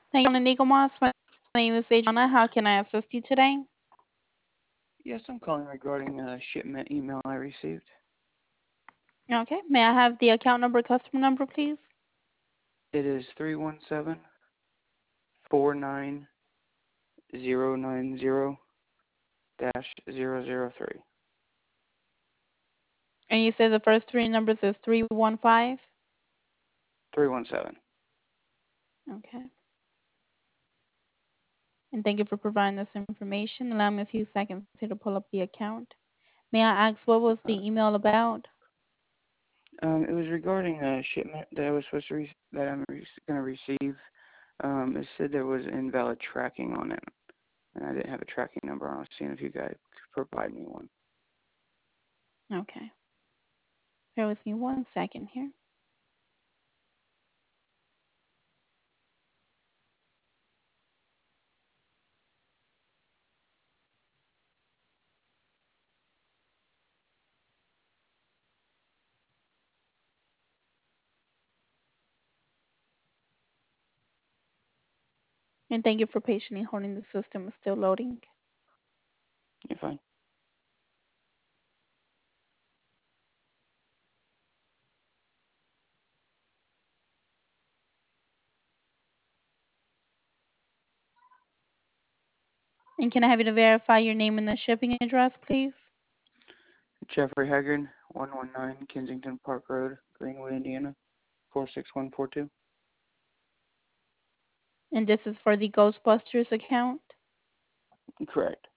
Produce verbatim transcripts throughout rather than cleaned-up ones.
Thank you, Nico Moss. My name is Adriana. How can I assist you today? Yes, I'm calling regarding a shipment email I received. Okay. May I have the account number, customer number, please? It is three one seven four nine zero nine zero dash zero zero three. And you said the first three numbers is three one five? three one seven. Okay. And thank you for providing this information. Allow me a few seconds here to pull up the account. May I ask what was the email about? Um, it was regarding a shipment that I was supposed to re- that I'm re- going to receive. Um, it said there was invalid tracking on it, and I didn't have a tracking number. I was seeing if you guys could provide me one. Okay. Bear with me one second here. And thank you for patiently holding. The system is still loading. You're fine. And can I have you to verify your name and the shipping address, please? Jeffrey Haggard, one one nine Kensington Park Road, Greenwood, Indiana, four six one four two. And this is for the Ghostbusters account. Correct.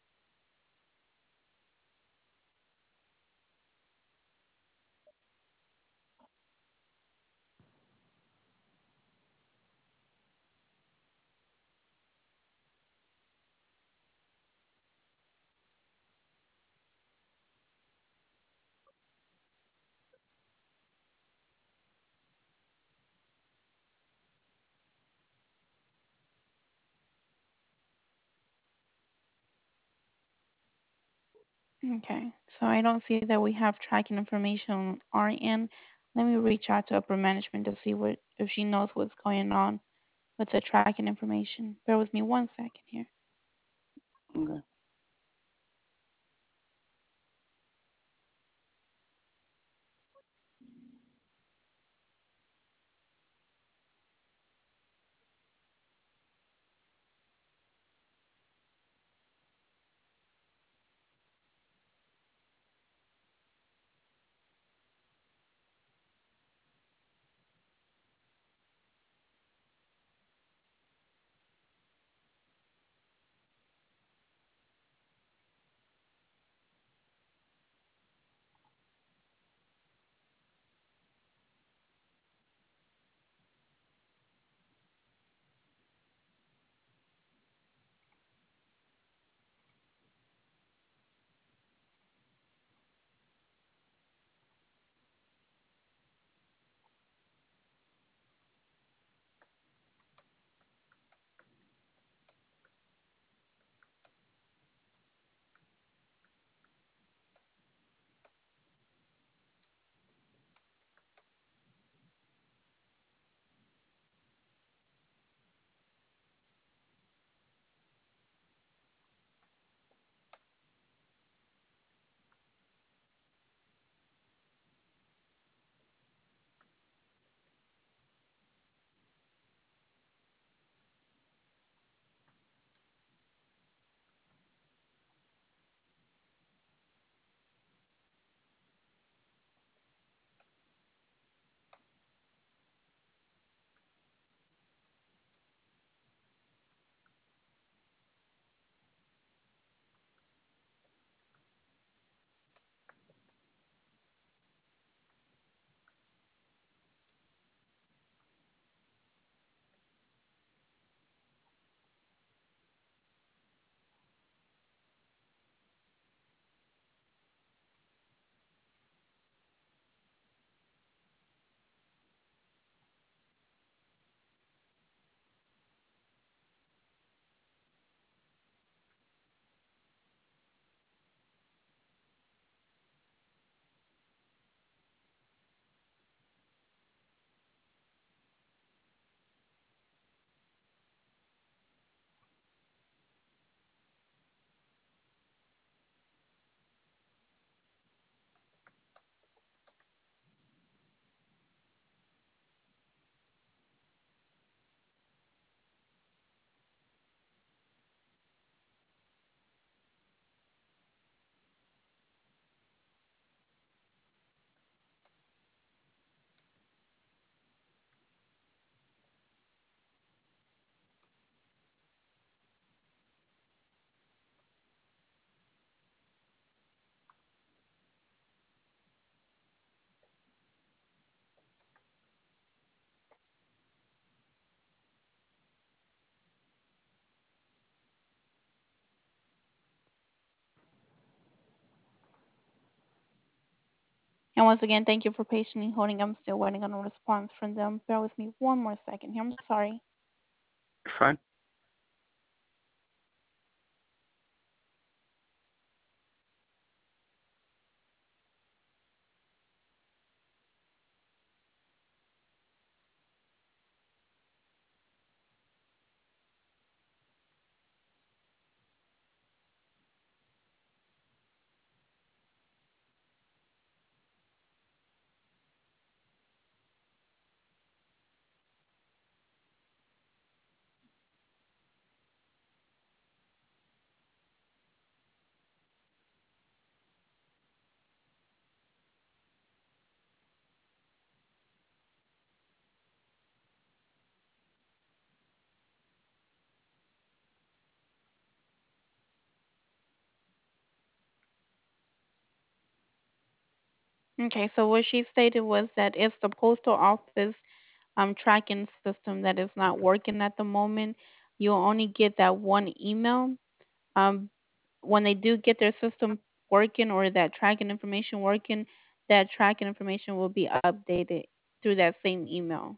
Okay, so I don't see that we have tracking information on our end. Let me reach out to upper management to see what if she knows what's going on with the tracking information. Bear with me one second here. Okay. And once again, thank you for patiently holding. I'm still waiting on a response from them. Bear with me one more second here. I'm sorry. Fine. Okay, so what she stated was that it's the postal office um tracking system that is not working at the moment. You'll only get that one email. Um, when they do get their system working or that tracking information working, that tracking information will be updated through that same email.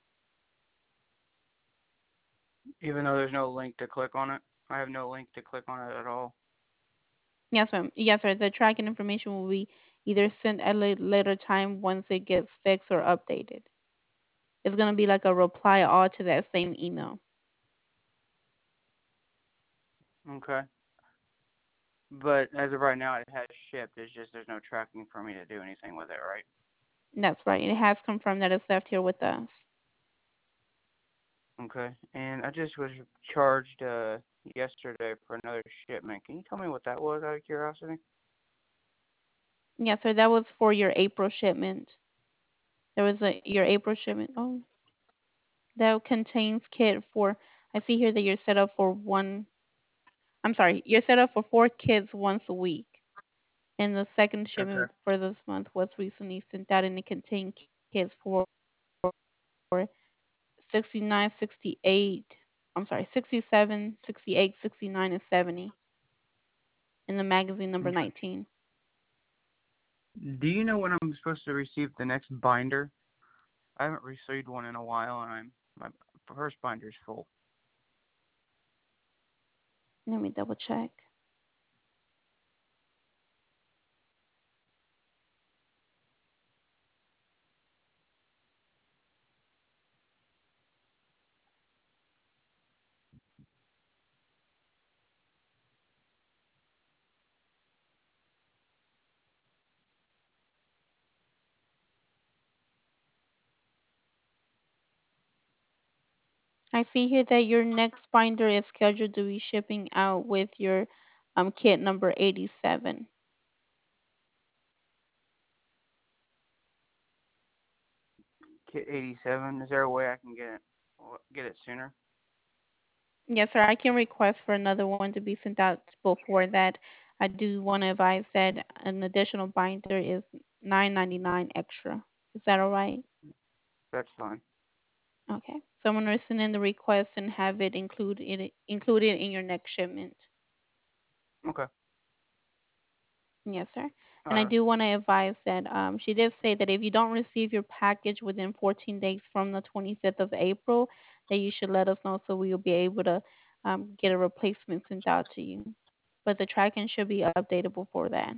Even though there's no link to click on it, I have no link to click on it at all. Yes, ma'am. Yes, sir. The tracking information will be either sent at a later time once it gets fixed or updated. It's gonna be like a reply all to that same email. Okay. But as of right now, it has shipped. It's just there's no tracking for me to do anything with it, right? That's right. It has confirmed that it's left here with us. Okay. And I just was charged uh yesterday for another shipment. Can you tell me what that was out of curiosity? Yes, sir. That was for your April shipment. There was a your April shipment. Oh, that contains kit for. I see here that you're set up for one. I'm sorry. You're set up for four kids once a week. And the second Okay. shipment for this month was recently sent out, and it contained kits for sixty-nine, sixty-eight. I'm sorry, sixty-seven, sixty-eight, sixty-nine, and seventy in the magazine number Okay. nineteen. Do you know when I'm supposed to receive the next binder? I haven't received one in a while, and I'm my first binder's full. Let me double check. I see here that your next binder is scheduled to be shipping out with your um, kit number eighty-seven. Kit eighty-seven. Is there a way I can get it get it sooner? Yes, sir. I can request for another one to be sent out before that. I do want to advise that an additional binder is nine ninety-nine extra. Is that all right? That's fine. Okay. So I'm gonna send in the request and have it included included in your next shipment. Okay. Yes, sir. All And I right. do want to advise that um, she did say that if you don't receive your package within fourteen days from the twenty-fifth of April, that you should let us know so we will be able to um, get a replacement sent out to you. But the tracking should be updated before that.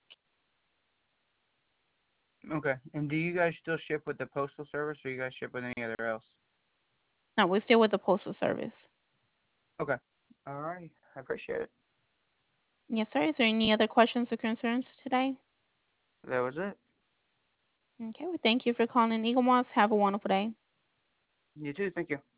Okay. And do you guys still ship with the postal service, or you guys ship with any other else? No, we're still with the Postal Service. Okay. All right. I appreciate it. Yes, sir. Is there any other questions or concerns today? That was it. Okay, well, thank you for calling Eagle Moss. Have a wonderful day. You too. Thank you.